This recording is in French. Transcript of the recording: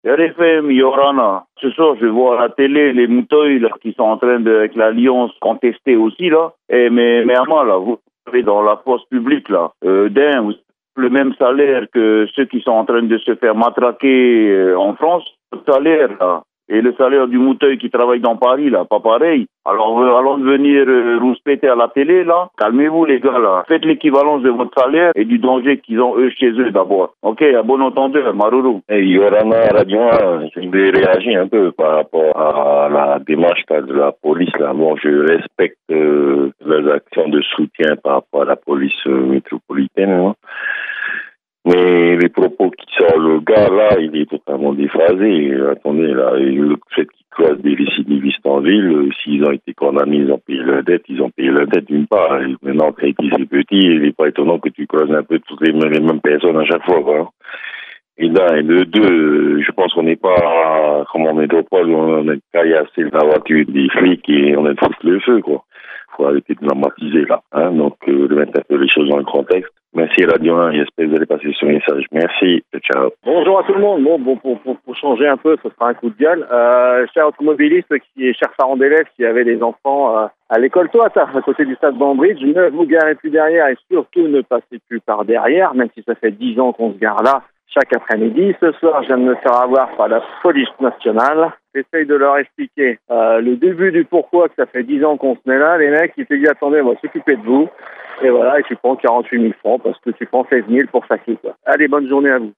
RFM, Yorana. Ce soir, je vois à la télé les mouteuils là, qui sont en train de, avec l'Alliance, contester aussi, là. Mais à moi, là, vous savez, dans la poste publique, là, vous avez le même salaire que ceux qui sont en train de se faire matraquer en France. Le salaire, là. Et le salaire du mouteuil qui travaille dans Paris, là, pas pareil. Alors, allons de venir rouspéter à la télé, là. Calmez-vous, les gars, là. Faites l'équivalence de votre salaire et du danger qu'ils ont, eux, chez eux, d'abord. Ok, à bon entendeur, Maruru. Et Yorana Radio 1, je vais réagir un peu par rapport à la démarche de la police, là. Bon, je respecte leurs actions de soutien par rapport à la police métropolitaine, hein. Mais les propos qui sortent, le gars là, il est totalement déphasé. Attendez, là, le fait qu'il croise des récidivistes en ville, s'ils ont été condamnés, ils ont payé leur dette, d'une part. Et maintenant, quand c'est petit, il n'est pas étonnant que tu croises un peu toutes les mêmes personnes à chaque fois, quoi. Et là, et de deux, je pense qu'on n'est pas, comme en métropole, on est caillassé la voiture des flics et on est de foutre le feu, quoi. Faut arrêter de dramatiser, là, hein. Donc, de mettre un peu les choses dans le contexte. Merci Radio 1, j'espère que vous allez passer ce message. Merci, ciao. Bonjour à tout le monde. Bon, pour changer un peu, ce sera un coup de gueule. Cher automobiliste, cher parent d'élèves qui avait des enfants à l'école Toata, à côté du stade Banbridge, ne vous garez plus derrière et surtout ne passez plus par derrière, même si ça fait 10 ans qu'on se gare là chaque après-midi. Ce soir, je viens de me faire avoir par la police nationale. J'essaye de leur expliquer le début du pourquoi que ça fait 10 ans qu'on se met là. Les mecs, ils te disent, attendez, on va s'occuper de vous. Et voilà, et tu prends 48 000 francs parce que tu prends 16 000 pour ça, quoi. Allez, bonne journée à vous.